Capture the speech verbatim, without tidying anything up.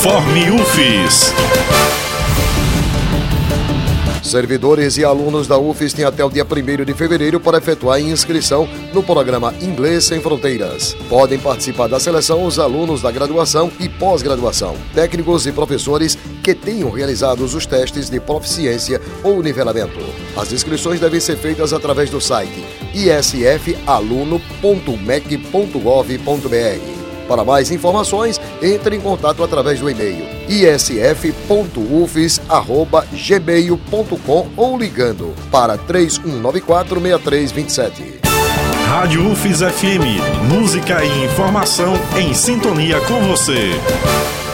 Informe U F E S. Servidores e alunos da U F E S têm até o dia primeiro de fevereiro para efetuar a inscrição no programa Inglês Sem Fronteiras. Podem participar da seleção os alunos da graduação e pós-graduação, técnicos e professores que tenham realizado os testes de proficiência ou nivelamento. As inscrições devem ser feitas através do site i s f aluno ponto m e c ponto gov ponto b r. Para mais informações, entre em contato através do e-mail i s f ponto u f e s arroba gmail ponto com ou ligando para três um nove quatro, seis três dois sete. Rádio U F E S F M, música e informação em sintonia com você.